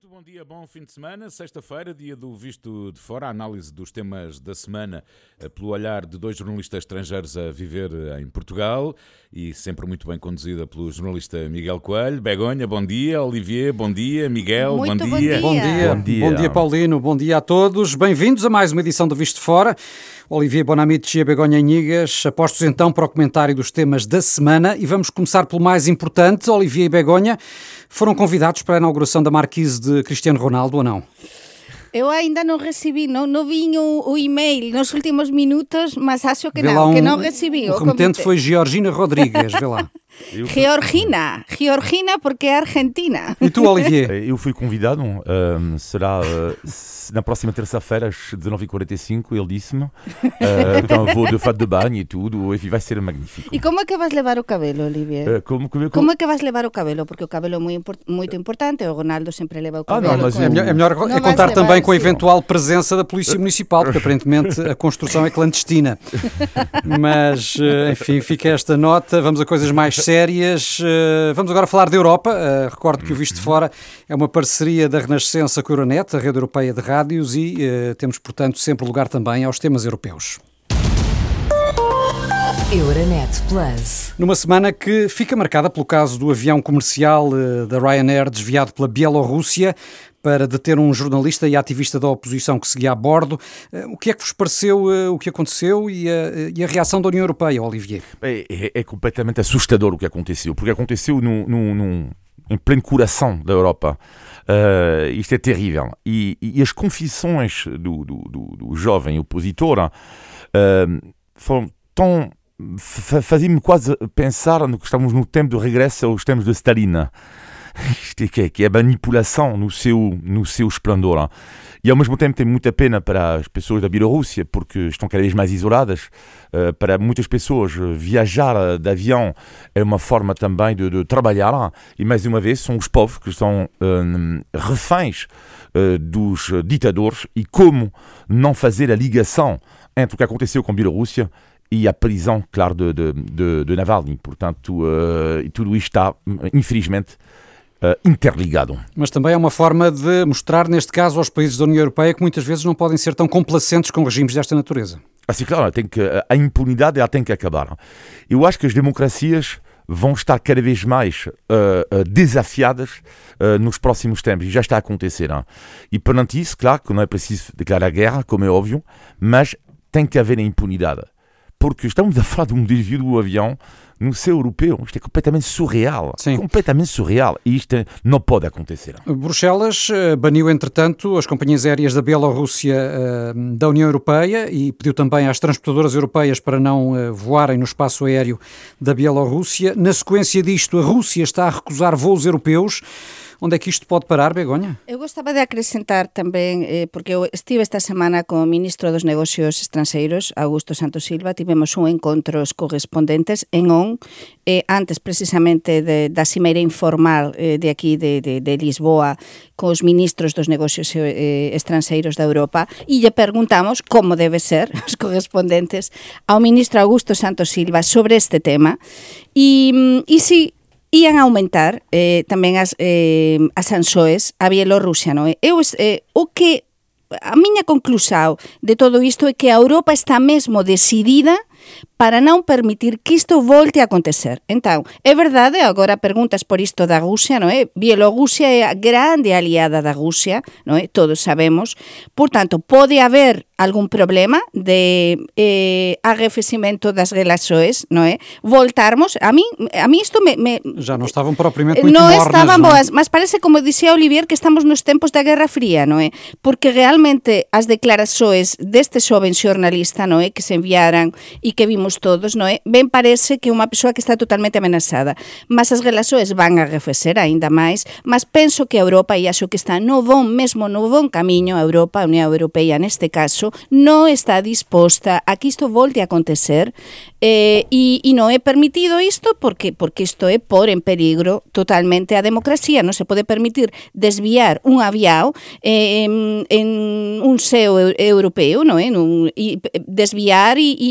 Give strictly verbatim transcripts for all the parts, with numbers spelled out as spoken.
Muito bom dia, bom fim de semana. Sexta-feira, dia do Visto de Fora, a análise dos temas da semana pelo olhar de dois jornalistas estrangeiros a viver em Portugal e sempre muito bem conduzida pelo jornalista Miguel Coelho. Begonha, bom dia. Olivier, bom dia. Miguel, muito bom dia. Bom dia. Bom dia. Bom dia, Paulino. Bom dia a todos. Bem-vindos a mais uma edição do Visto de Fora. Olivier Bonamici e a Begonha Inigas, apostos então para o comentário dos temas da semana e vamos começar pelo mais importante. Olivier e Begonha foram convidados para a inauguração da Marquise de Cristiano Ronaldo ou não? Eu ainda não recebi, não, não vi o, o e-mail nos últimos minutos, mas acho que Vê não, um, que não recebi. O remetente foi Georgina Rodrigues, vê lá. Georgina, Georgina porque é argentina. E tu, Olivier? Eu fui convidado, um, será uh, na próxima terça-feira às dezenove e quarenta e cinco, ele disse-me, uh, então vou de fato de banho e tudo, e vai ser magnífico. E como é que vais levar o cabelo, Olivier? Uh, como, como, como... como é que vais levar o cabelo? Porque o cabelo é muito, muito importante, o Ronaldo sempre leva o cabelo. Ah, não, mas é, melhor, é melhor é contar também levar, com a eventual sim. presença da Polícia Municipal, porque aparentemente a construção é clandestina. Mas, enfim, fica esta nota, vamos a coisas mais sérias. Vamos agora falar da Europa. Recordo que o Visto de Fora é uma parceria da Renascença com a Euronet, a rede europeia de rádios, e uh, temos, portanto, sempre lugar também aos temas europeus. Euronet Plus. Numa semana que fica marcada pelo caso do avião comercial uh, da Ryanair desviado pela Bielorrússia para deter um jornalista e ativista da oposição que seguia a bordo. O que é que vos pareceu uh, o que aconteceu e a, e a reação da União Europeia, Olivier? É, é, é completamente assustador o que aconteceu, porque aconteceu no, no, no, em pleno coração da Europa. Uh, isto é terrível. E, e as confissões do, do, do, do jovem opositor uh, foram tão... faziam-me quase pensar que estamos no tempo de regresso aos tempos de Stalin. Isto é que, é, que é a manipulação no seu, no seu esplendor. E ao mesmo tempo tem muita pena para as pessoas da Bielorrússia, porque estão cada vez mais isoladas. Uh, para muitas pessoas, viajar de avião é uma forma também de, de trabalhar. E mais uma vez, são os povos que são uh, reféns uh, dos ditadores. E como não fazer a ligação entre o que aconteceu com a Bielorrússia e a prisão, claro, de, de, de, de Navalny. Portanto, uh, tudo isto está, infelizmente, Uh, interligado. Mas também é uma forma de mostrar, neste caso, aos países da União Europeia que muitas vezes não podem ser tão complacentes com regimes desta natureza. Assim, claro, tem que, a impunidade ela tem que acabar. Eu acho que as democracias vão estar cada vez mais uh, uh, desafiadas uh, nos próximos tempos, e já está a acontecer. Hein? E perante isso, claro que não é preciso declarar guerra, como é óbvio, mas tem que haver a impunidade. Porque estamos a falar de um desvio do avião no céu europeu. Isto é completamente surreal. Sim. Completamente surreal. E isto não pode acontecer. Bruxelas uh, baniu, entretanto, as companhias aéreas da Bielorrússia uh, da União Europeia e pediu também às transportadoras europeias para não uh, voarem no espaço aéreo da Bielorrússia. Na sequência disto, a Rússia está a recusar voos europeus. Onde é que isto pode parar, Begonha? Eu gostava de acrescentar também, eh, porque eu estive esta semana com o Ministro dos Negocios Estrangeiros, Augusto Santos Silva, tivemos un encontro os correspondentes en O N, eh, antes precisamente de, da cimeira informal eh, de aquí de, de, de Lisboa, con os ministros dos negocios eh, estrangeiros da Europa, e lle perguntamos como debe ser os correspondentes ao Ministro Augusto Santos Silva sobre este tema, e, e si ian aumentar eh, tamén as, eh, as sanções a Bielorrusia, non é? Eu, eh, o que, a miña conclusão de todo isto é que a Europa está mesmo decidida para non permitir que isto volte a acontecer. Então, é verdade, agora perguntas por isto da Rússia, non é? Bielorrusia é a grande aliada da Rússia, non é? Todos sabemos. Portanto, pode haber algún problema de eh, arrefecimento das relações, non é? Voltarmos, a mí, a mí isto me, me... Já non estaban propriamente muito non mornas, estaban non? boas, mas parece, como dicía Olivier, que estamos nos tempos da Guerra Fría, non é? Porque realmente as declarações deste xoven xornalista, non é? Que se enviaran e que vimos todos, non é? Ben parece que é unha persoa que está totalmente amenazada, mas as relações van a arrefecer aínda máis, mas penso que a Europa, e acho que está no bon, mesmo no bon camiño, a Europa, a Unión Europea neste caso, non está disposta a que isto volte a acontecer, eh, e, e non é permitido isto porque, porque isto é por en peligro totalmente a democracia. Non se pode permitir desviar un avião eh, en, en un ceo europeo, non é? Nun, e desviar e, e depois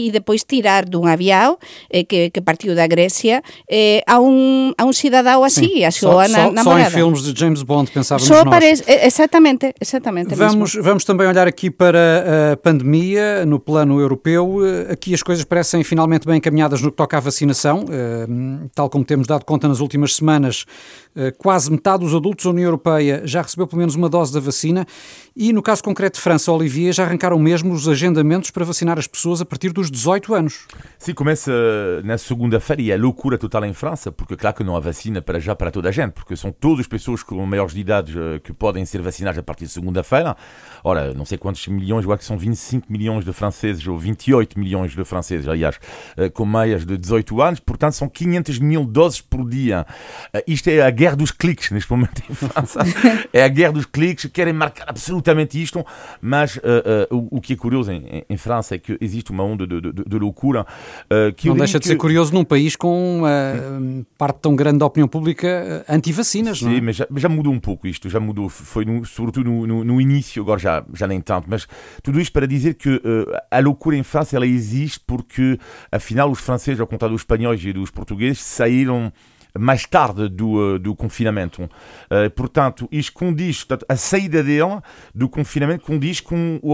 tirar dun avião eh, que, que partiu da Grécia eh, a, un, a un cidadão assim, a sua só, namorada. Só em filmes de James Bond pensávamos só nós. Parece, exatamente, exatamente. Vamos, vamos também olhar aqui para a pandemia no plano europeu. Aqui as coisas parecem finalmente bem encaminhadas no que toca à vacinação. Tal como temos dado conta nas últimas semanas, quase metade dos adultos da União Europeia já recebeu pelo menos uma dose da vacina e, no caso concreto de França, Olivier, já arrancaram mesmo os agendamentos para vacinar as pessoas a partir dos dezoito anos. Sim, começa na segunda-feira e é loucura total em França, porque claro que não há vacina para já para toda a gente, porque são todas as pessoas com maiores de idade que podem ser vacinadas a partir de segunda-feira. Ora, não sei quantos milhões, eu acho que são vinte e cinco milhões de franceses, ou vinte e oito milhões de franceses, aliás, com meias de dezoito anos, portanto são quinhentas mil doses por dia. Isto é a guerra dos cliques neste momento em França. É a guerra dos cliques, querem marcar absolutamente isto, mas uh, uh, o, o que é curioso em, em França é que existe uma onda de, de, de loucura. Uh, que não deixa de que... ser curioso num país com uma uh, parte tão grande da opinião pública uh, anti-vacinas, Sim, não é? mas já, já mudou um pouco isto, já mudou, foi no, sobretudo no, no, no início, agora já, já nem tanto, mas tudo isto para dizer que uh, a loucura em França ela existe porque, afinal, os franceses, ao contrário dos espanhóis e dos portugueses, saíram mais tarde do, do confinamento. Uh, portanto, isto condiz, portanto, a saída dele do confinamento condiz com o,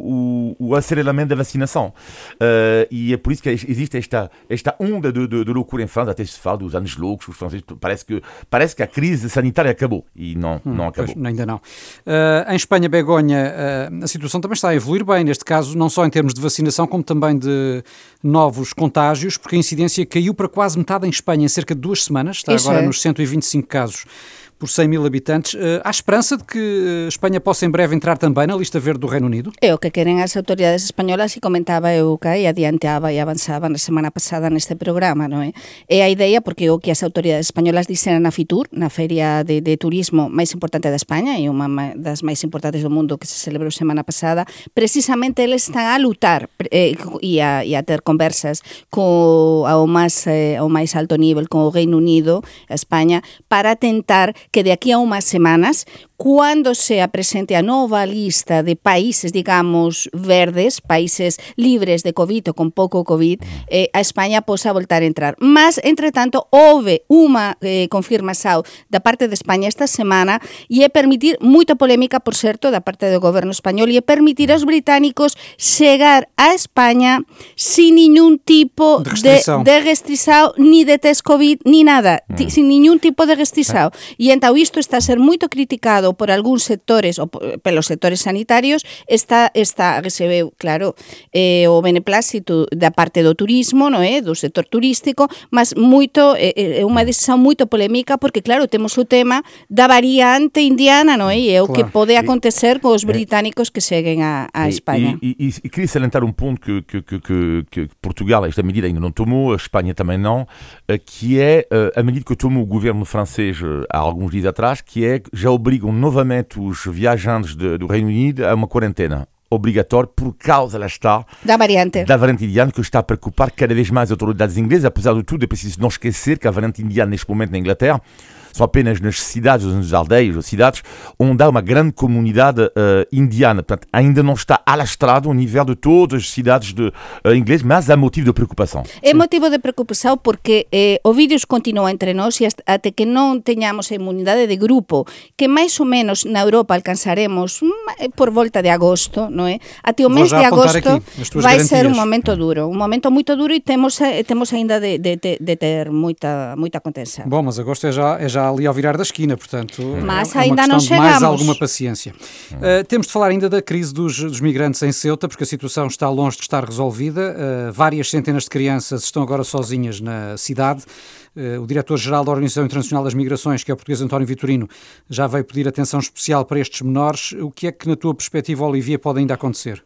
o, o, o aceleramento da vacinação. Uh, e é por isso que existe esta, esta onda de, de, de loucura em França, até se fala dos anos loucos, os franceses, parece que, parece que a crise sanitária acabou, e não, hum, não acabou. Pois, ainda não. Uh, em Espanha, Begonha, uh, a situação também está a evoluir bem, neste caso, não só em termos de vacinação, como também de novos contágios, porque a incidência caiu para quase metade em Espanha em cerca de duas semanas. Está Isso agora é. nos cento e vinte e cinco casos por cem mil habitantes. Uh, há esperança de que Espanha possa em breve entrar também na lista verde do Reino Unido? É o que queren as autoridades españolas e comentaba eu que e adiantaba e avanzaba na semana pasada neste programa, non é? É a idea porque o que as autoridades españolas dixeran na Fitur, na feria de, de turismo máis importante da España e unha das máis importantes do mundo que se celebrou semana pasada, precisamente eles están a lutar eh, e, a, e a ter conversas co, ao, máis, eh, ao máis alto nivel con o Reino Unido, a España, para tentar que de aquí a umas semanas, cando se presente a nova lista de países, digamos, verdes, países libres de Covid ou con pouco Covid, eh, a España posa voltar a entrar. Mas, entretanto, houve unha eh, confirmación da parte de España esta semana e é permitir, moita polémica, por certo, da parte do goberno español, e é permitir aos británicos chegar a España sin ningún tipo de restrição, de, de restrição ni de test Covid, ni nada, mm. sin ningún tipo de restrição. E então isto está a ser moito criticado por algúns sectores, ou pelos sectores sanitarios, está, está recebeu, claro, eh, o beneplácito da parte do turismo, non é? Do sector turístico, mas moito, é eh, unha decisión moito polémica, porque, claro, temos o tema da variante indiana, non é? E é o claro. que pode acontecer con os británicos que seguen a, a Espanha. E, e, e, e queria salientar um ponto que, que, que, que, que Portugal, esta medida ainda não tomou, a Espanha também não, que é a medida que tomou o governo francês há alguns dias atrás, que é que já obrigam novamente os viajantes de, do Reino Unido a uma quarentena obrigatória por causa, lá está, da variante. da variante indiana, que está a preocupar cada vez mais as autoridades inglesas. Apesar de tudo, é preciso não esquecer que a variante indiana, neste momento, na Inglaterra, são apenas nas cidades, nas aldeias ou cidades, onde há uma grande comunidade uh, indiana. Portanto, ainda não está alastrado ao nível de todas as cidades de, uh, inglesas, mas há motivo de preocupação. É motivo de preocupação porque eh, o vírus continua entre nós e até que não tenhamos a imunidade de grupo, que mais ou menos na Europa alcançaremos por volta de agosto, não é? Até o mês de agosto vai ser um momento duro, um momento muito duro e temos, temos ainda de, de, de, de ter muita, muita contenção. Bom, mas agosto é já, é já ali ao virar da esquina, portanto, mas é, é ainda uma não questão de mais alguma paciência. Uh, temos de falar ainda da crise dos, dos migrantes em Ceuta, porque a situação está longe de estar resolvida. Uh, várias centenas de crianças estão agora sozinhas na cidade. Uh, o diretor-geral da Organização Internacional das Migrações, que é o português António Vitorino, já veio pedir atenção especial para estes menores. O que é que, na tua perspectiva, Olivier, pode ainda acontecer?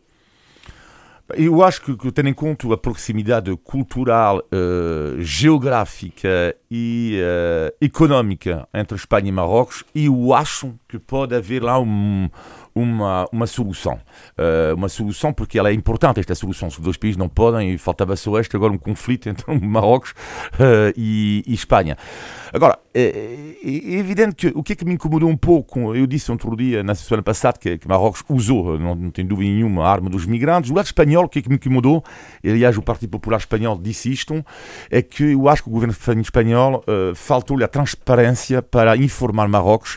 Eu acho que, tendo em conta a proximidade cultural, uh, geográfica e uh, económica entre Espanha e Marrocos, eu acho que pode haver lá um, uma, uma solução. Uh, uma solução porque ela é importante, esta solução. Os dois países não podem, e faltava só este, agora um conflito entre Marrocos uh, e, e Espanha. Agora, é, é evidente que o que é que me incomodou um pouco, eu disse outro dia, na semana passada, que, que Marrocos usou, não, não tem dúvida nenhuma, a arma dos migrantes. Do lado espanhol, o que é que me incomodou, e, aliás, o Partido Popular Espanhol disse isto, é que eu acho que o governo espanhol uh, faltou-lhe a transparência para informar Marrocos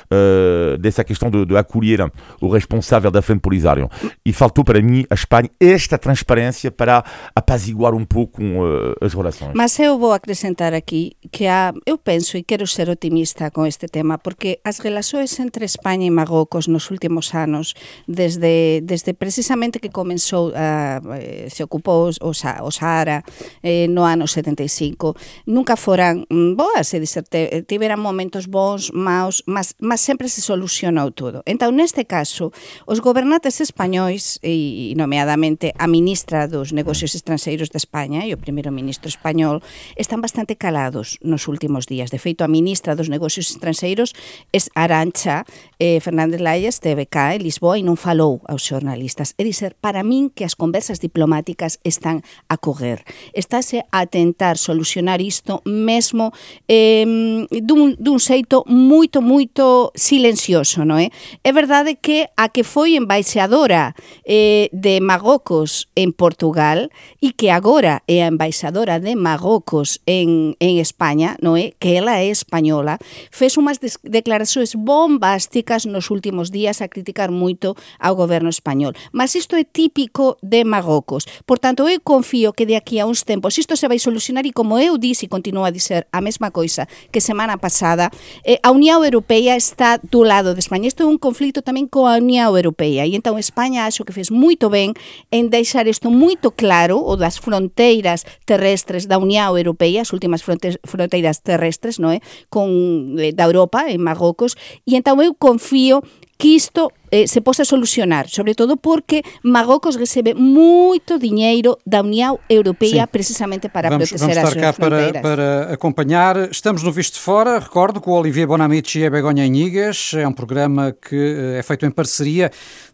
uh, dessa questão de, de acolher o responsável da Frente Polisário. E faltou para mim, a Espanha, esta transparência para apaziguar um pouco uh, as relações. Mas eu vou acrescentar aqui que há, eu penso e quero ser otimista com este tema, porque as relações entre Espanha e Marrocos nos últimos anos, desde, desde precisamente que comenzou, uh, se ocupou o, o Sahara eh, no ano setenta e cinco, nunca foran boas, é dizer, tiveran momentos bons, maus, mas, mas sempre se solucionou tudo. Então, neste caso, os gobernantes españois, e nomeadamente a ministra dos Negocios Estranxeiros de España e o primeiro ministro español, están bastante calados nos últimos días. De feito, a ministra dos Negocios Estranxeiros, es Arantxa eh, Fernández Laia, esteve cá en Lisboa e non falou aos xornalistas. É dizer, para min que as conversas diplomáticas están a correr. Estáse a tentar solucionar isto mesmo eh, dun, dun xeito moito, moito silencioso, non é? É verdade que a que foi embaixadora eh, de Marrocos en Portugal e que agora é a embaixadora de Marrocos en, en España, non é? Que ela é española, fez unhas declaracións bombásticas nos últimos días a criticar moito ao goberno español. Mas isto é típico de Marrocos. Por tanto, eu confío que de aquí a uns tempos isto se vai solucionar e, como eu disse e continuo a dizer a mesma coisa que semana pasada, eh, a Unión Europea está do lado de España. Isto é un conflito tamén coa Unión Europea e entón España acho que fez moito ben en deixar isto moito claro, o das fronteiras terrestres da Unión Europea, as últimas fronte, fronteiras terrestres, non é? Con, eh, da Europa, en Marrocos, e entón eu confío que isto eh, se possa solucionar, sobre todo porque Marrocos recebe moito diñeiro da Unión Europea. Sim, precisamente para vamos, proteger vamos as suas para, fronteiras. para acompanhar. Estamos no Visto de Fora, recordo, com o Olivier Bonamici e a Begonha Inigas. É um programa que é feito em parceria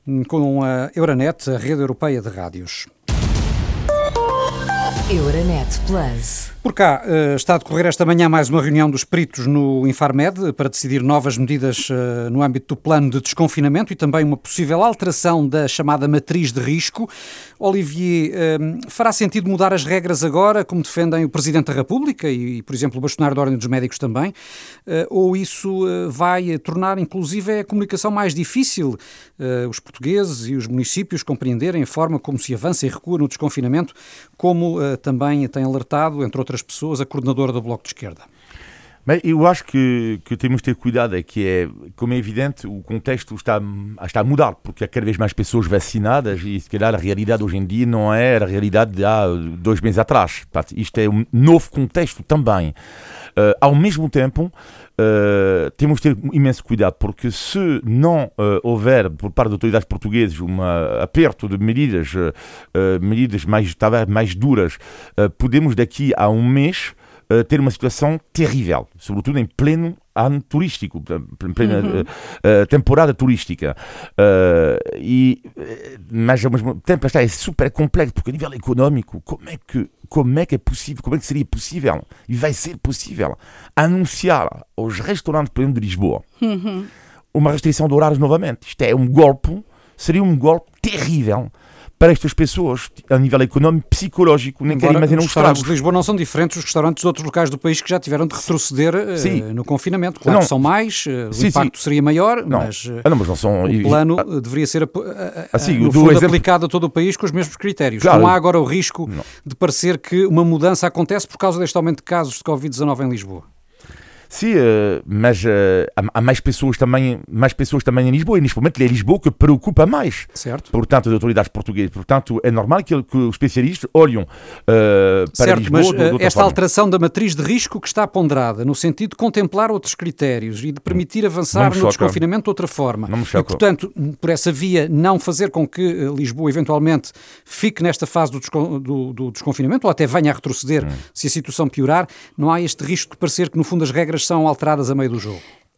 com a Euronet, a Rede Europeia de Rádios. Euronet Plus. Por cá, está a decorrer esta manhã mais uma reunião dos peritos no Infarmed para decidir novas medidas no âmbito do plano de desconfinamento e também uma possível alteração da chamada matriz de risco. Olivier, fará sentido mudar as regras agora, como defendem o Presidente da República e, por exemplo, o bastonário da Ordem dos Médicos também? Ou isso vai tornar, inclusive, a comunicação mais difícil, os portugueses e os municípios compreenderem a forma como se avança e recua no desconfinamento, como também tem alertado, entre outras pessoas, a coordenadora do Bloco de Esquerda? Bem, eu acho que, que temos de ter cuidado, é que, é, como é evidente, o contexto está, está a mudar, porque há cada vez mais pessoas vacinadas e, se calhar, a realidade hoje em dia não é a realidade de há dois meses atrás. Portanto, isto é um novo contexto também. Uh, ao mesmo tempo, uh, temos de ter imenso cuidado, porque se não uh, houver, por parte das autoridades portuguesas, um aperto de medidas, uh, medidas mais, mais duras, uh, podemos daqui a um mês Uh, ter uma situação terrível, sobretudo em pleno ano turístico, em plena uhum. uh, uh, temporada turística. Uh, e, mas ao mesmo tempo está é super complexo, porque a nível económico, como é que como é que é possível, como é que seria possível, e vai ser possível, anunciar aos restaurantes, por exemplo, de Lisboa, uhum. uma restrição de horários novamente? Isto é um golpe, seria um golpe terrível para estas pessoas, a nível económico, psicológico, nem quero imaginar os um estrago. Os restaurantes de Lisboa não são diferentes dos restaurantes de outros locais do país que já tiveram de retroceder uh, no confinamento. Claro não. que são mais, uh, o sim, impacto sim. seria maior, não. mas, uh, ah, não, mas não são... o plano uh, deveria ser uh, uh, assim, no fundo, exemplo... aplicado a todo o país com os mesmos critérios. Claro. Não há agora o risco não. de parecer que uma mudança acontece por causa deste aumento de casos de covid dezanove em Lisboa. Sim, mas há mais pessoas também, mais pessoas também em Lisboa, e neste momento é Lisboa que preocupa mais. Certo. Portanto, as autoridades portuguesas. Portanto, é normal que, que os especialistas olham uh, para certo, Lisboa. Certo, mas de, de esta forma. alteração da matriz de risco que está ponderada, no sentido de contemplar outros critérios e de permitir avançar no desconfinamento de outra forma. Não me choca. E, portanto, por essa via, não fazer com que Lisboa, eventualmente, fique nesta fase do, descon- do, do desconfinamento, ou até venha a retroceder hum. se a situação piorar, não há este risco de parecer que, no fundo, as regras são alteradas a meio do jogo.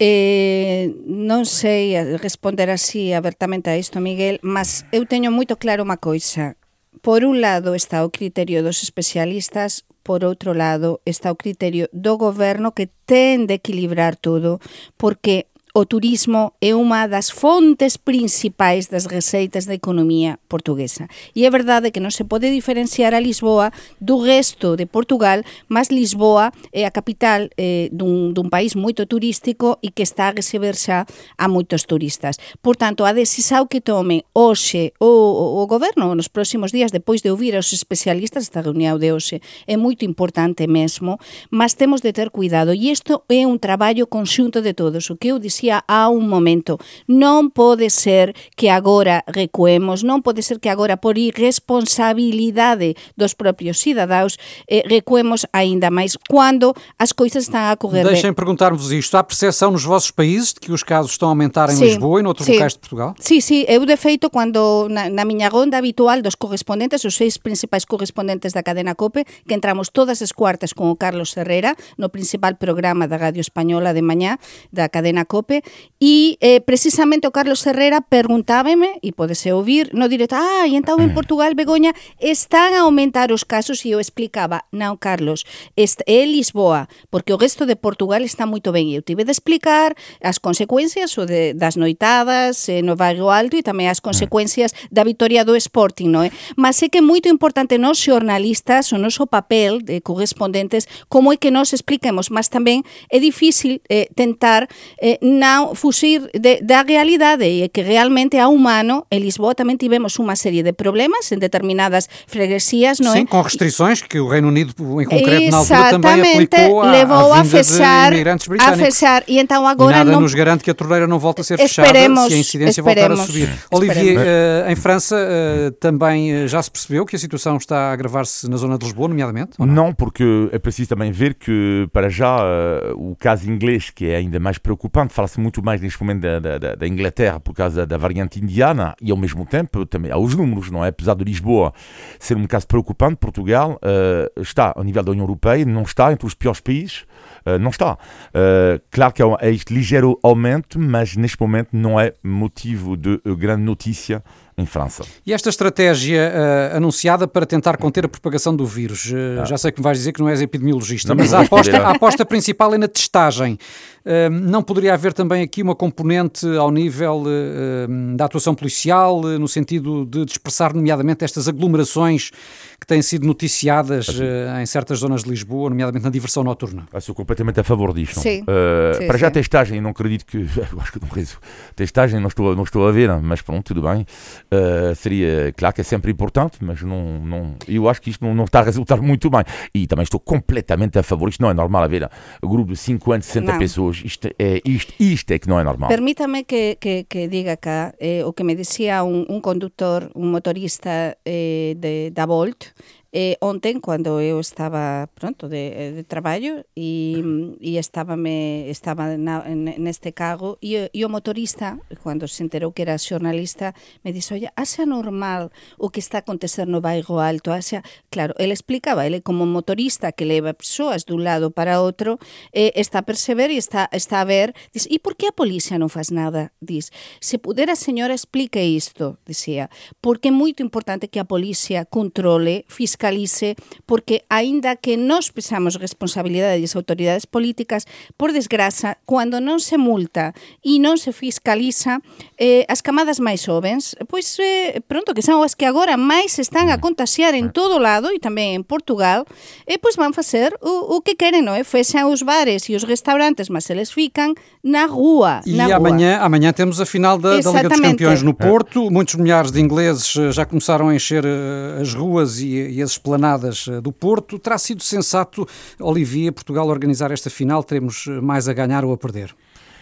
Eh, non sei responder así abertamente a isto, Miguel, mas eu teño moito claro unha coisa. Por un lado está o criterio dos especialistas, por outro lado está o criterio do goberno que ten de equilibrar todo, porque o turismo é unha das fontes principais das receitas da economía portuguesa. E é verdade que non se pode diferenciar a Lisboa do resto de Portugal, mas Lisboa é a capital eh, dun, dun país moito turístico e que está a receber xa a moitos turistas. Por tanto, a decisão que tome hoxe o, o, o goberno nos próximos días, depois de ouvir aos especialistas, esta reunión de hoxe é moito importante mesmo, mas temos de ter cuidado. E isto é un traballo conxunto de todos. O que eu dicía há un momento, non pode ser que agora recuemos, non pode ser que agora por irresponsabilidade dos propios cidadaos eh, recuemos aínda máis quando as coisas están a correr bem. Deixem perguntar-vos isto, há percepção nos vossos países de que os casos estão a aumentar em sí, Lisboa e noutros sí. locais de Portugal? Sí, sí, eu de feito cando na, na miña ronda habitual dos correspondentes, os seis principais correspondentes da cadena COPE, que entramos todas as cuartas con o Carlos Herrera no principal programa da Radio Española de mañá da cadena COPE, e eh, precisamente o Carlos Herrera perguntábame, e podese ouvir no directo, ah, e entón en Portugal, Begoña, están a aumentar os casos, e eu explicaba, non, Carlos, este é Lisboa, porque o resto de Portugal está moito ben, e eu tive de explicar as consecuencias o de, das noitadas eh, no Bairro Alto e tamén as consecuencias da vitoria do Sporting, non é? Mas é que é moito importante nos xornalistas, o noso papel de correspondentes, como é que nos expliquemos, mas tamén é difícil eh, tentar eh, non fusir de, da realidade, e que realmente a humano, en Lisboa tamén tivemos unha serie de problemas en determinadas freguesías, non é? Sim, com restrições que o Reino Unido, em concreto, na altura também Exatamente, aplicou à, levou à a vinda fechar, de imigrantes a britânicos. fechar, e então E agora nada não... nos garante que a torneira não volte a ser fechada Esperemos, se a incidência esperemos, voltar a subir. esperemos. Olivier, uh, em França uh, também uh, já se percebeu que a situação está a agravar-se na zona de Lisboa, nomeadamente? Ou não? Não, porque é preciso também ver que, para já, uh, o caso inglês, que é ainda mais preocupante, fala-se muito mais neste momento da, da, da Inglaterra por causa da variante indiana, e ao mesmo tempo também há os números, não é? Apesar de Lisboa ser um caso preocupante, Portugal uh, está ao nível da União Europeia, não está entre os piores países, uh, não está. Uh, claro que é, um, é este ligeiro aumento, mas neste momento não é motivo de uh, grande notícia em França. E esta estratégia uh, anunciada para tentar conter a propagação do vírus, uh, ah. já sei que me vais dizer que não és epidemiologista, não, mas a aposta, a aposta principal é na testagem. Uh, não poderia haver também aqui uma componente ao nível uh, da atuação policial, uh, no sentido de dispersar nomeadamente estas aglomerações que têm sido noticiadas uh, em certas zonas de Lisboa, nomeadamente na diversão noturna? Eu sou completamente a favor disto. Sim. Uh, sim, para sim. já testagem, não acredito que... Eu acho que não acredito. Testagem não estou, não estou a ver, mas pronto, tudo bem. Uh, seria, claro que é sempre importante, mas não, não, eu acho que isto não, não está a resultar muito bem. E também estou completamente a favor. Isto não é normal haver um grupo de cinquenta, sessenta não. pessoas. Isto é, isto, isto é que não é normal. Permítame que, que, que diga cá eh, o que me dicía un, un conductor, un motorista eh, de, da Volt, Eh, ontem, quando eu estava pronto de, de traballo e, e estava, me, estava na, neste carro e, e o motorista, quando se enterou que era xornalista, me disse, olha, acha normal o que está a acontecer no Bairro Alto? Acha... Claro, ele explicaba, ele como motorista que leva persoas de un lado para outro, eh, está a perceber e está, está a ver, diz, e por que a policía non faz nada? Diz, se pudera a señora explique isto, dicía, porque é moito importante que a policía controle, fiscalice, porque aínda que nós pesamos responsabilidade das autoridades políticas, por desgraza, cando non se multa e non se fiscaliza, eh, as camadas máis jovens, pois eh, pronto, que son as que agora máis están a contagiar en todo lado e tamén en Portugal, eh, pois van facer o, o que queren, non é? Fechan os bares e os restaurantes, mas eles fican na rua. E na amanhã, rua. amanhã temos a final da, da Liga dos Campeões no Porto. Muitos milhares de ingleses já começaram a encher as ruas e, e as esplanadas do Porto. Terá sido sensato, Olivier, Portugal organizar esta final? Teremos mais a ganhar ou a perder?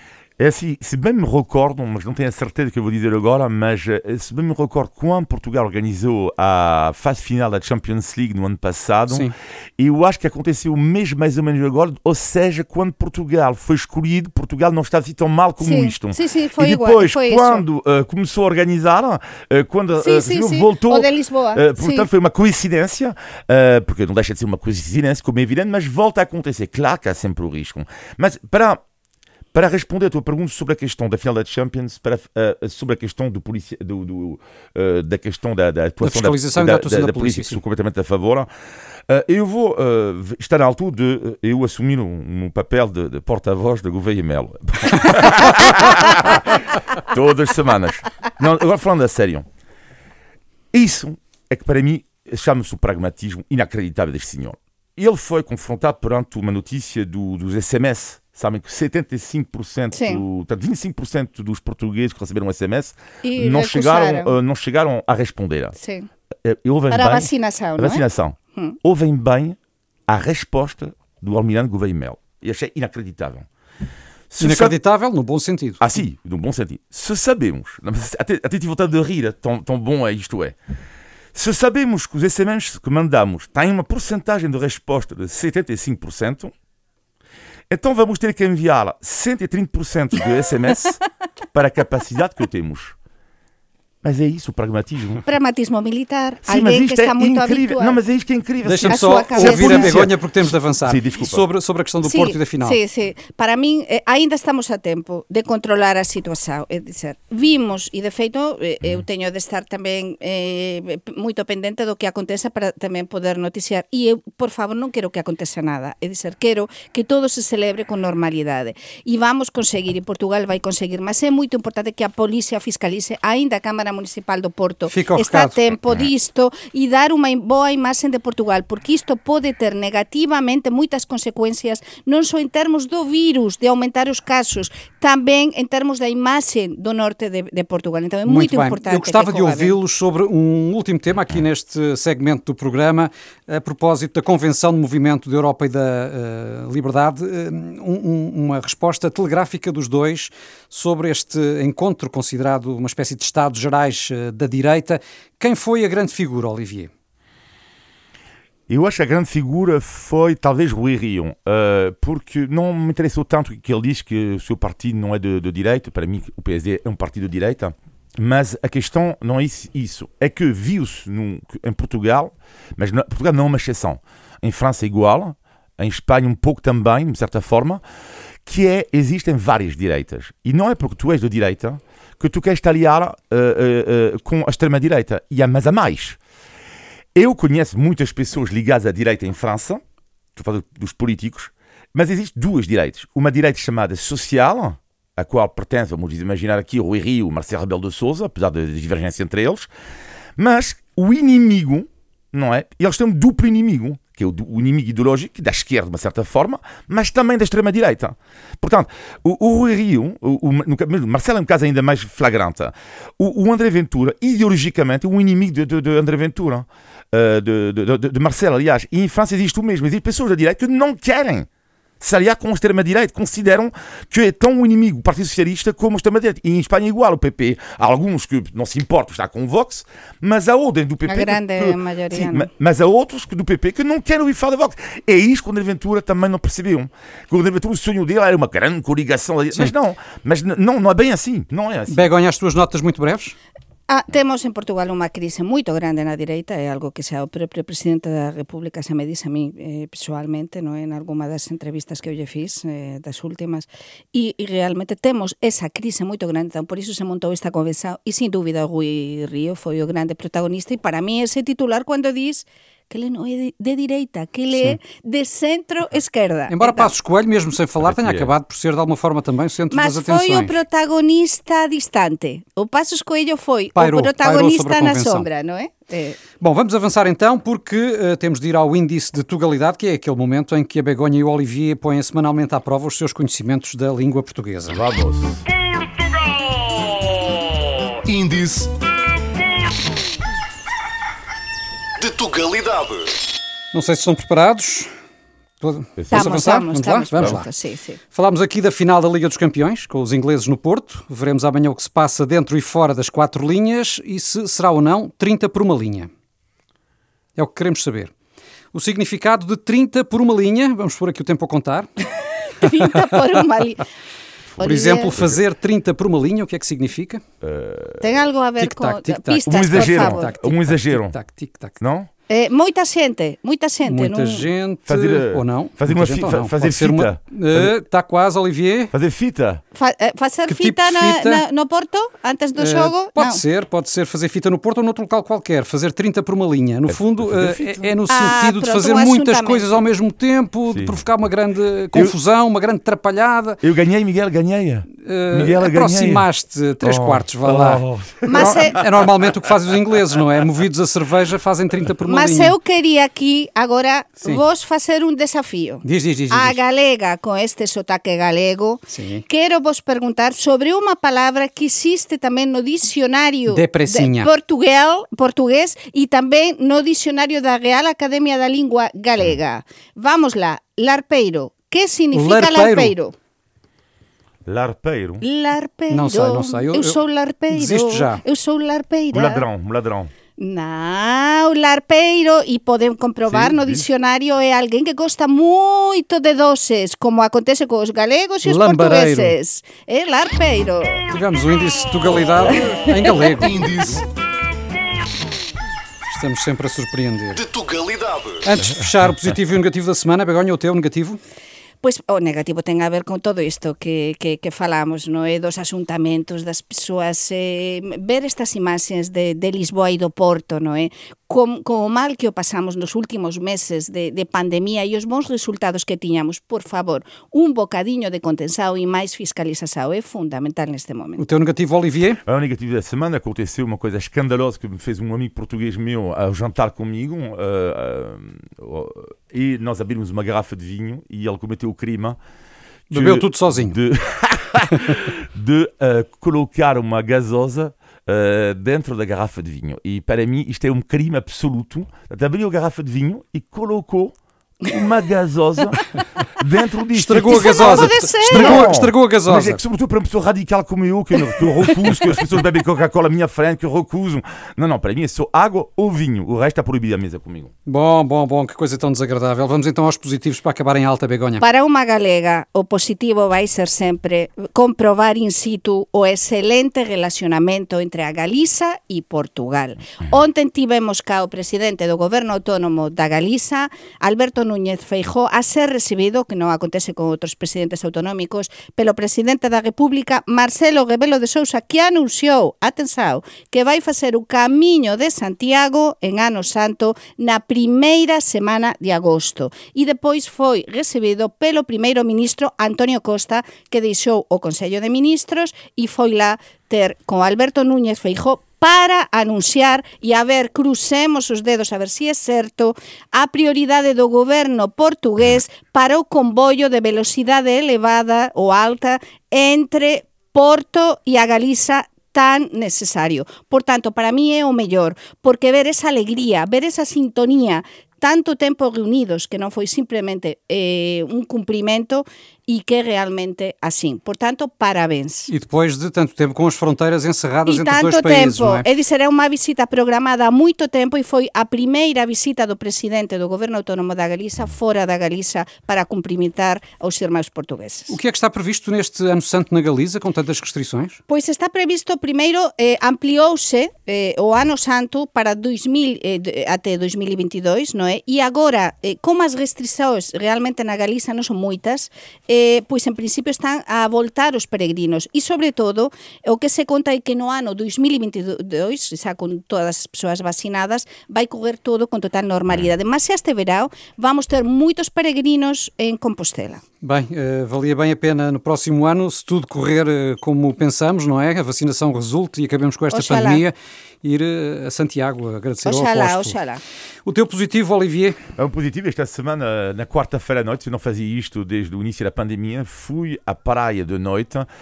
É assim, se bem me recordo, mas não tenho a certeza do que eu vou dizer agora, mas se bem me recordo, quando Portugal organizou a fase final da Champions League no ano passado, Sim. eu acho que aconteceu mesmo mais ou menos agora, ou seja, quando Portugal foi escolhido, Portugal não estava assim tão mal como sim. isto. Sim, sim, foi e depois, igual, foi quando uh, começou a organizar, uh, quando sim, uh, sim, sim. voltou, o de Lisboa. Uh, portanto, sim. foi uma coincidência, uh, porque não deixa de ser uma coincidência, como é evidente, mas volta a acontecer. Claro que há sempre o risco. Mas para... para responder à tua pergunta sobre a questão da final da Champions, para, uh, sobre a questão do policia, do, do, uh, da questão da, da atuação da fiscalização da, da, da, da, da, da polícia, polícia, sou completamente a favor. Uh, eu vou uh, estar na altura de uh, eu assumir um, um papel de, de porta-voz de Gouveia Melo. Todas as semanas. Não, agora falando a sério. Isso é que para mim chama-se o pragmatismo inacreditável deste senhor. Ele foi confrontado perante uma notícia do, dos S M S. Sabem que setenta e cinco por cento, portanto, vinte e cinco por cento dos portugueses que receberam um S M S não chegaram, uh, não chegaram a responder. Sim. Uh, Para bem, a vacinação, a não vacinação. é? Hum. Ouvem bem a resposta do Almirante Gouveia Melo. E achei inacreditável. Se inacreditável sabe... no bom sentido. Ah, sim, no bom sentido. Se sabemos, até, até tive vontade de rir, tão, tão bom é isto é. Se sabemos que os S M S que mandamos têm uma porcentagem de resposta de setenta e cinco por cento, então vamos ter que enviar cento e trinta por cento de S M S para a capacidade que temos. Mas é isso, o pragmatismo. Pragmatismo militar, sim, alguém que está é muito incrível. habituado. Não, mas é isto que é incrível. Deixa-me só ouvir a Begonha porque temos de avançar. Sim, desculpa. Sobre, sobre a questão do sí, Porto e da final. Sim, sim. Para mim, eh, ainda estamos a tempo de controlar a situação. É dizer, vimos, e de feito, eh, eu teño de estar tamén eh, moito pendente do que aconteza para tamén poder noticiar. E eu, por favor, non quero que aconteza nada. É dizer, quero que todo se celebre con normalidade. E vamos conseguir, e Portugal vai conseguir. Mas é moito importante que a Policía fiscalice, ainda a Cámara Municipal do Porto está a tempo disto e dar unha boa imaxe de Portugal, porque isto pode ter negativamente moitas consecuencias, non só en termos do virus, de aumentar os casos, tamén en termos da imaxe do norte de, de Portugal. Então é muito, muito importante. Eu gostava de ouvi-los sobre um último tema aqui neste segmento do programa, a propósito da Convenção de Movimento da Europa e da uh, Liberdade, uh, um, uma resposta telegráfica dos dois sobre este encontro considerado uma espécie de Estados Gerais uh, da direita. Quem foi a grande figura, Olivier? Eu acho que a grande figura foi talvez Rui Rio, uh, porque não me interessou tanto que ele diz que o seu partido não é de, de direita. Para mim o P S D é um partido de direita, mas a questão não é isso, é que viu-se num, em Portugal, mas não, Portugal não é uma exceção, em França é igual, em Espanha um pouco também, de certa forma, que é, existem várias direitas, e não é porque tu és de direita que tu queres te aliar uh, uh, uh, com a extrema-direita, e há, mas há mais. Eu conheço muitas pessoas ligadas à direita em França, estou falando dos políticos, mas existem duas direitas. Uma direita chamada social, a qual pertence, vamos imaginar aqui, o Rui Rio, o Marcelo Rebelo de Sousa, apesar da divergência entre eles, mas o inimigo, não é? Eles têm um duplo inimigo, que é o, o inimigo ideológico da esquerda, de uma certa forma, mas também da extrema-direita. Portanto, o, o Rui Rio, o, o, no, Marcelo é um caso ainda mais flagrante, o, o André Ventura, ideologicamente, é um inimigo de, de, de André Ventura, uh, de, de, de, de Marcelo, aliás. E em França existe o mesmo, existem pessoas da direita que não querem se aliar com a extrema-direita, consideram que é tão o inimigo do Partido Socialista como a extrema-direita. E em Espanha é igual, o P P. Há alguns que não se importam estar com o Vox, mas há outros do P P... A grande que, maioria, sim, não. Mas há outros que do P P que não querem ouvir falar da Vox. É isso que o André Ventura também não percebeu. Que o André Ventura, o sonho dele era uma grande coligação. Mas não, mas não, não é bem assim. Não é assim. Begonha, as tuas notas muito breves? Ah, temos en Portugal unha crise moito grande na direita, é algo que xa o propio presidente da República xa me dice a mí eh, pessoalmente, no, en alguma das entrevistas que eu lle fiz, eh, das últimas, e, e realmente temos esa crise moito grande, então por iso se montou esta convención, e sin dúbida o Rui Rio foi o grande protagonista, e para mí ese titular cando diz que ele não é de, de direita, que ele Sim. é de centro-esquerda. Embora então, Passos Coelho, mesmo sem falar, tenha acabado por ser de alguma forma também o centro das atenções. Mas foi o protagonista distante. O Passos Coelho foi pairou, o protagonista na sombra, não é? É. Bom, vamos avançar então, porque uh, temos de ir ao índice de tugalidade, que é aquele momento em que a Begonha e o Olivier põem semanalmente à prova os seus conhecimentos da língua portuguesa. Vamos! Índice de tugalidade. Não sei se estão preparados. Vamos avançar? Estamos, vamos, estamos, lá? vamos lá. lá. Sim, sim. Falámos aqui da final da Liga dos Campeões, com os ingleses no Porto. Veremos amanhã o que se passa dentro e fora das quatro linhas e se será ou não trinta por uma linha. É o que queremos saber. O significado de trinta por uma linha, vamos pôr aqui o tempo a contar. trinta por uma linha. Por exemplo, fazer trinta por uma linha, o que é que significa? Uh, Tem algo a ver tic-tac, com tic-tac. pistas, um exagero, por favor. um exagero. Tic-tac, tic-tac. Não? É, muita gente, muita gente. Muita não... gente, fazer, ou não? Fazer Muita uma gente fi, ou não. fazer Pode ser fita. Está uh, quase, Olivier? Fazer fita. Fa fazer Que fita, tipo de na, fita? Na, no Porto, antes do uh, jogo? Pode não. ser, pode ser fazer fita no Porto ou noutro local qualquer, fazer trinta por uma linha. No fundo, uh, é, é no ah, sentido pronto, de fazer um muitas coisas ao mesmo tempo, Sim. de provocar uma grande confusão, eu, uma grande atrapalhada. Eu ganhei, Miguel, ganhei. Uh, Miguel, aproximaste três oh, quartos, vá lá. Oh. Mas é... é normalmente o que fazem os ingleses, não é? Movidos a cerveja, fazem trinta por uma Mas linha. Mas eu queria aqui, agora, Sim. vos fazer um desafio. Diz, diz, diz. A diz. galega, com este sotaque galego, Sim. quero vos perguntar sobre uma palavra que existe também no dicionário de português, português e também no dicionário da Real Academia da Língua Galega. Vamos lá, larpeiro. Que significa larpeiro? larpeiro? Larpeiro? Larpeiro. Não sei, não sei. Eu, eu sou larpeiro. Desisto já. Eu sou larpeira. Um ladrão, um ladrão. Não, larpeiro, e podemos comprovar Sim, no dicionário, é alguém que gosta muito de doces, como acontece com os galegos e os Lambareiro. portugueses. É larpeiro. Tivemos o índice de tugalidade em galego. Índice Estamos sempre a surpreender. de tugalidade. Antes de fechar o positivo e o negativo da semana, Begonha, o teu negativo? Pois o negativo ten a ver con todo isto que, que, que falamos, non é? Dos asuntamentos das persoas, eh, ver estas imaxes de, de Lisboa e do Porto, non é? Com, com o mal que o pasamos nos últimos meses de, de pandemia e os bons resultados que tiñamos, por favor, un bocadiño de contensado e máis fiscalização é fundamental neste momento. O teu negativo, Olivier? O negativo da semana aconteceu uma coisa escandalosa que me fez um amigo português meu ao jantar comigo uh, uh, uh, e nós abrimos uma garrafa de vinho e ele cometeu o crime de, bebeu tudo sozinho de, de uh, colocar uma gasosa Uh, dentro da garrafa de vinho. E para mim isto é um crime absoluto. Abriu a garrafa de vinho e colocou uma gasosa dentro disto. Estragou a gasosa. Estragou, estragou a gasosa. Mas é que sobretudo para uma pessoa radical como eu, que eu, que eu recuso, que as pessoas bebem Coca-Cola à minha frente, que eu recuso. Não, não, para mim é só água ou vinho. O resto está proibido à mesa comigo. Bom, bom, bom, que coisa tão desagradável. Vamos então aos positivos para acabar em alta, Begonha. Para uma galega, o positivo vai ser sempre comprovar in situ o excelente relacionamento entre a Galiza e Portugal. Ontem tivemos cá o presidente do Goberno Autónomo da Galiza, Alberto Núñez Feijóo, a ser recibido, que non acontece con outros presidentes autonómicos, pelo presidente da República, Marcelo Rebelo de Sousa, que anunciou, atenção, que vai facer o camiño de Santiago en Ano Santo na primeira semana de agosto. E depois foi recibido pelo primeiro ministro Antonio Costa, que deixou o Consello de Ministros e foi lá ter con Alberto Núñez Feijóo para anunciar e a ver, crucemos os dedos a ver se é certo, a prioridade do goberno portugués para o comboio de velocidade elevada ou alta entre Porto e a Galiza tan necesario. Por tanto, para mí é o mellor, porque ver esa alegría, ver esa sintonía, tanto tempo reunidos, que non foi simplemente eh, un cumprimento e que realmente assim. Portanto, parabéns. E depois de tanto tempo com as fronteiras encerradas e entre os dois países, tempo, não é? E tanto tempo. Era uma visita programada há muito tempo e foi a primeira visita do presidente do Governo Autónomo da Galiza fora da Galiza para cumprimentar aos irmãos portugueses. O que é que está previsto neste Ano Santo na Galiza, com tantas restrições? Pois está previsto, primeiro, eh, ampliou-se eh, o Ano Santo para dois mil, eh, até dois mil e vinte e dois, não é? E agora, eh, como as restrições realmente na Galiza não são muitas, eh, pois en principio están a voltar os peregrinos e, sobre todo, o que se conta é que no ano dois mil e vinte e dois, xa con todas as persoas vacinadas, vai correr todo con total normalidade. Mas se este verão vamos ter moitos peregrinos en Compostela. Bem, uh, valia bem a pena no próximo ano, se tudo correr uh, como pensamos, não é? A vacinação resulte e acabemos com esta Oxalá. pandemia, ir uh, a Santiago, agradecer Oxalá, ao apóstolo. oxalá. O teu positivo, Olivier? É um positivo. Esta semana, na quarta-feira à noite, eu não fazia isto desde o início da pandemia, fui à praia de noite uh,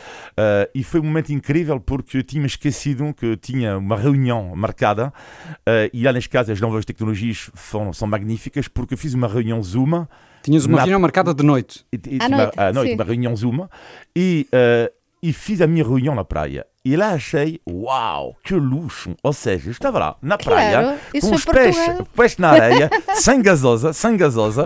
e foi um momento incrível porque eu tinha esquecido que tinha uma reunião marcada uh, e lá nas casas as novas tecnologias são, são magníficas porque eu fiz uma reunião Zoom. Tinhas uma na... reunião marcada de noite. E, e, à uma, noite, à noite, sim. uma reunião Zoom e, uh, e fiz a minha reunião na praia. E lá achei, uau, que luxo! Ou seja, eu estava lá na praia, claro, com os pés, pés na areia, sem gasosa, sem gasosa.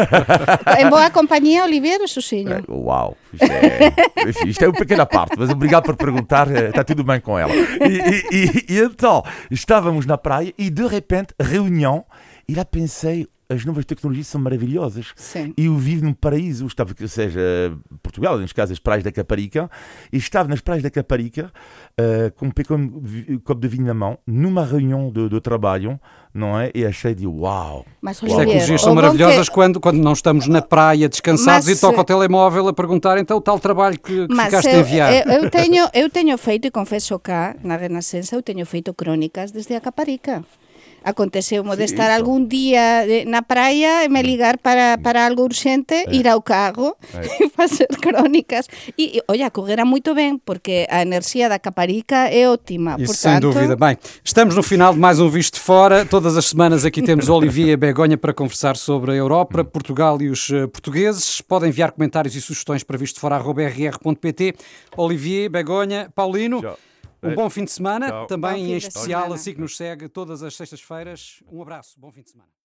Em boa companhia, Olivier ou Sucinho? Uau! Isto é, enfim, isto é uma pequena parte, mas obrigado por perguntar, está tudo bem com ela. E, e, e, e então, estávamos na praia e de repente, reunião, E lá pensei, as novas tecnologias são maravilhosas. Sim. E eu vivo num paraíso, eu estava, ou seja, Portugal, neste caso as praias da Caparica, e estava nas praias da Caparica, uh, com um pequeno copo de vinho na mão, numa reunião de, de trabalho, não é? E achei de uau! Mas, As Olivier, tecnologias são o bom maravilhosas que- quando, quando não estamos na praia descansados Mas, e toca o telemóvel a perguntar então o tal trabalho que, que Mas ficaste a eu, enviar. eu, eu, teño, eu teño feito, e confeso cá, na Renascença, eu teño feito crónicas desde a Caparica. Aconteceu-me de Sí, estar iso. algún día de- na praia e me ligar para, para algo urxente, ir ao carro e facer crónicas. E, e olla, correra moito ben, porque a enerxía da Caparica é ótima. Isso sem Portanto, dúvida. Bem, estamos no final de mais um Visto de Fora. Todas as semanas aqui temos Olivier Begonha para conversar sobre a Europa, Portugal e os uh, portugueses. Podem enviar comentários e sugestões para visto fora arroba r r ponto p t. Olivier, Begonha, Paulino, Tchau. um bom fim de semana. Tchau. Também Bom fim em de especial, semana. assim que nos segue todas as sextas-feiras. Um abraço, bom fim de semana.